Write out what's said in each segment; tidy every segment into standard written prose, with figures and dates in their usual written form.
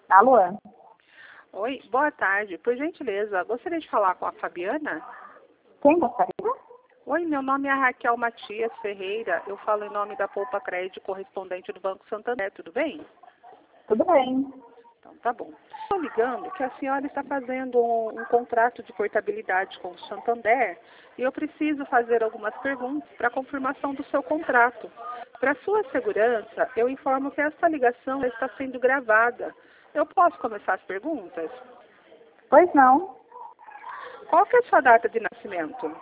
Alô? Oi, boa tarde. Por gentileza, gostaria de falar com a Fabiana? Quem gostaria? Oi, meu nome é Raquel Matias Ferreira. Eu falo em nome da Poupa Crédito, correspondente do Banco Santander. Tudo bem? Tudo bem. Então, tá bom. Estou ligando que a senhora está fazendo um contrato de portabilidade com o Santander e eu preciso fazer algumas perguntas para confirmação do seu contrato. Para sua segurança, eu informo que esta ligação está sendo gravada. Eu posso começar as perguntas? Pois não. Qual que é a sua data de nascimento?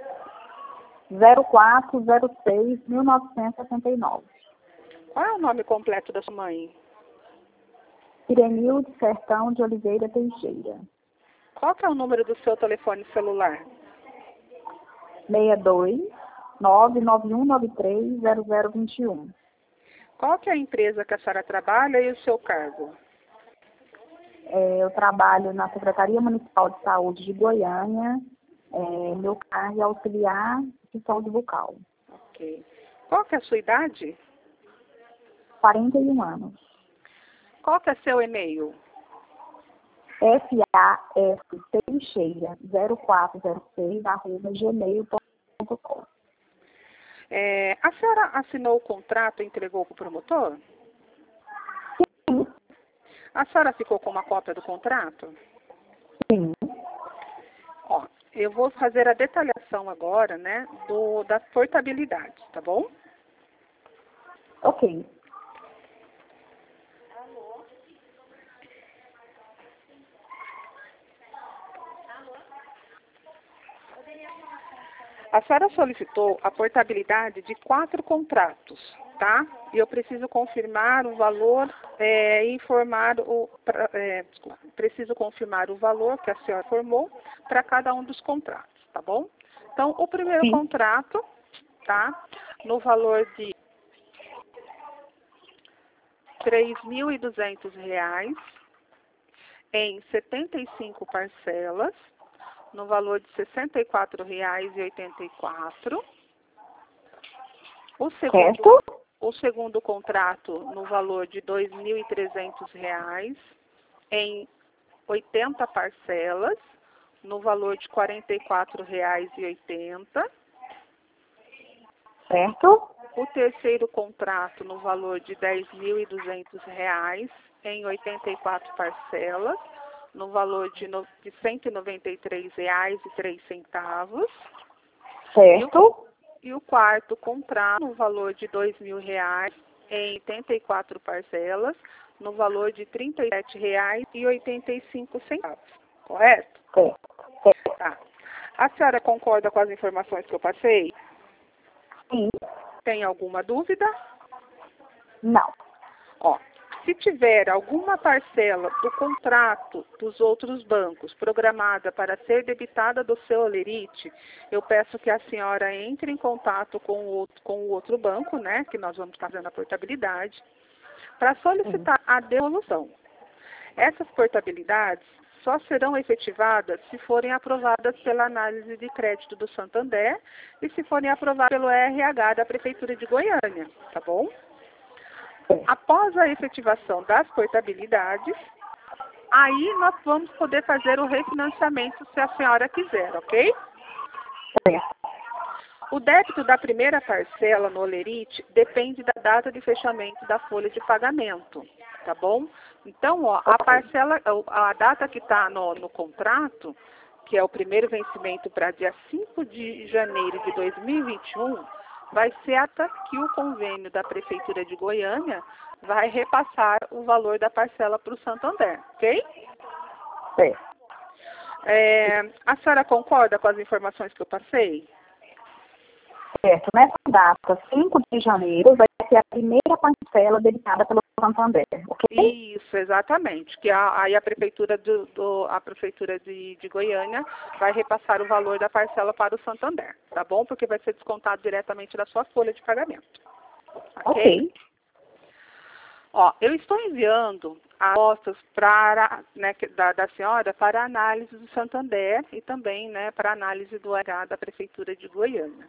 0406-1969. Qual é o nome completo da sua mãe? Irenilde Sertão de Oliveira Teixeira. Qual que é o número do seu telefone celular? 62-99193-0021. Qual que é a empresa que a senhora trabalha e o seu cargo? Eu trabalho na Secretaria Municipal de Saúde de Goiânia. Meu cargo é auxiliar de saúde bucal. Ok. Qual que é a sua idade? 41 anos. Qual que é seu e-mail? FASTeixeira0406@gmail.com. A senhora assinou o contrato e entregou para o promotor? Sim. A senhora ficou com uma cópia do contrato? Sim. Ó, eu vou fazer a detalhação agora, né, da portabilidade, tá bom? Ok. A senhora solicitou a portabilidade de 4 contratos, tá? E eu preciso confirmar o valor preciso confirmar o valor que a senhora formou para cada um dos contratos, tá bom? Então, o primeiro Sim. contrato, tá? No valor de R$ 3.200 em 75 parcelas, no valor de R$ 64,84. Certo? O segundo contrato no valor de R$ 2.300 em 80 parcelas, no valor de R$ 44,80. Certo? O terceiro contrato no valor de R$ 10.200 em 84 parcelas, no valor de R$ 193,03. Certo? E o quarto contrato no valor de R$ 2.000 em 84 parcelas, no valor de R$ 37,85. Correto? Certo. Tá. A senhora concorda com as informações que eu passei? Sim. Tem alguma dúvida? Não. Ó, se tiver alguma parcela do contrato dos outros bancos programada para ser debitada do seu Olerite, eu peço que a senhora entre em contato com o outro banco, né, que nós vamos estar fazendo a portabilidade, para solicitar a devolução. Essas portabilidades só serão efetivadas se forem aprovadas pela análise de crédito do Santander e se forem aprovadas pelo RH da Prefeitura de Goiânia, tá bom? Após a efetivação das portabilidades, aí nós vamos poder fazer o refinanciamento se a senhora quiser, ok? Certo. O débito da primeira parcela no Olerite depende da data de fechamento da folha de pagamento, tá bom? Então, ó, a data que está no contrato, que é o primeiro vencimento para dia 5 de janeiro de 2021, vai ser até que o convênio da Prefeitura de Goiânia vai repassar o valor da parcela para o Santander, ok? Certo. A senhora concorda com as informações que eu passei? Certo. Nessa data, 5 de janeiro, vai ser a primeira parcela debitada pelo Santander, ok? Isso, exatamente. Que aí a Prefeitura, a Prefeitura de Goiânia vai repassar o valor da parcela para o Santander, tá bom? Porque vai ser descontado diretamente da sua folha de pagamento. Ok? Ó, eu estou enviando as amostras da senhora para análise do Santander e também, né, para análise do RH da Prefeitura de Goiânia.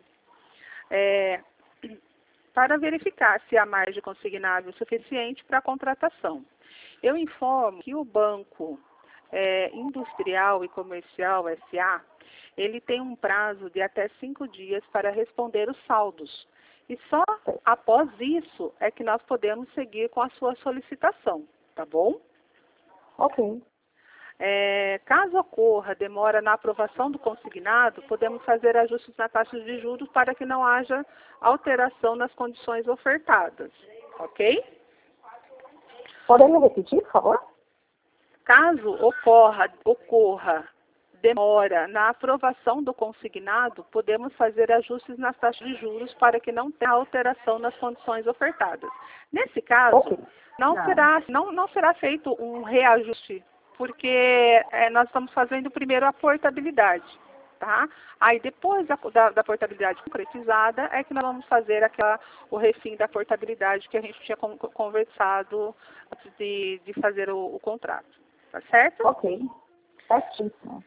Para verificar se há margem consignável suficiente para a contratação. Eu informo que o Banco Industrial e Comercial S.A., ele tem um prazo de até 5 dias para responder os saldos. E só após isso é que nós podemos seguir com a sua solicitação, tá bom? Ok. Caso ocorra demora na aprovação do consignado, podemos fazer ajustes na taxa de juros para que não haja alteração nas condições ofertadas, ok? Poderia repetir, por favor? Caso ocorra demora na aprovação do consignado, podemos fazer ajustes nas taxas de juros para que não tenha alteração nas condições ofertadas. Nesse caso, Ok. não será feito um reajuste, porque nós estamos fazendo primeiro a portabilidade, tá? Aí depois da portabilidade concretizada é que nós vamos fazer o refim da portabilidade que a gente tinha conversado antes de fazer o contrato, tá certo? Ok. Certíssimo.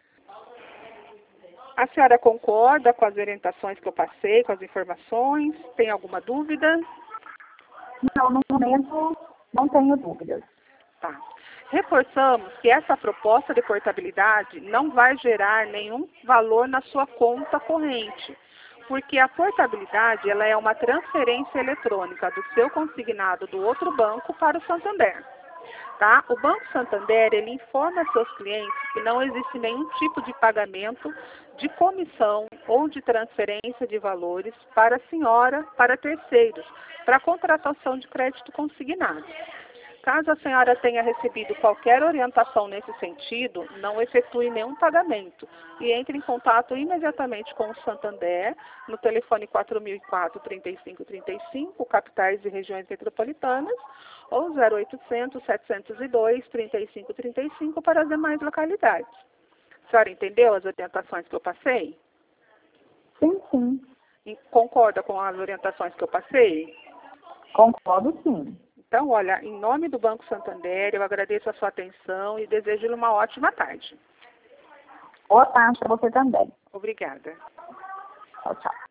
A senhora concorda com as orientações que eu passei, com as informações? Tem alguma dúvida? Não, no momento não tenho dúvidas. Tá. Reforçamos que essa proposta de portabilidade não vai gerar nenhum valor na sua conta corrente, porque a portabilidade ela é uma transferência eletrônica do seu consignado do outro banco para o Santander. Tá? O Banco Santander ele informa seus clientes que não existe nenhum tipo de pagamento de comissão ou de transferência de valores para a senhora, para terceiros, para contratação de crédito consignado. Caso a senhora tenha recebido qualquer orientação nesse sentido, não efetue nenhum pagamento e entre em contato imediatamente com o Santander no telefone 4004-3535, capitais e regiões metropolitanas, ou 0800-702-3535 para as demais localidades. A senhora entendeu as orientações que eu passei? Sim, sim. E concorda com as orientações que eu passei? Concordo, sim. Então, olha, em nome do Banco Santander, eu agradeço a sua atenção e desejo-lhe uma ótima tarde. Boa tarde para você também. Obrigada. Tchau, tchau.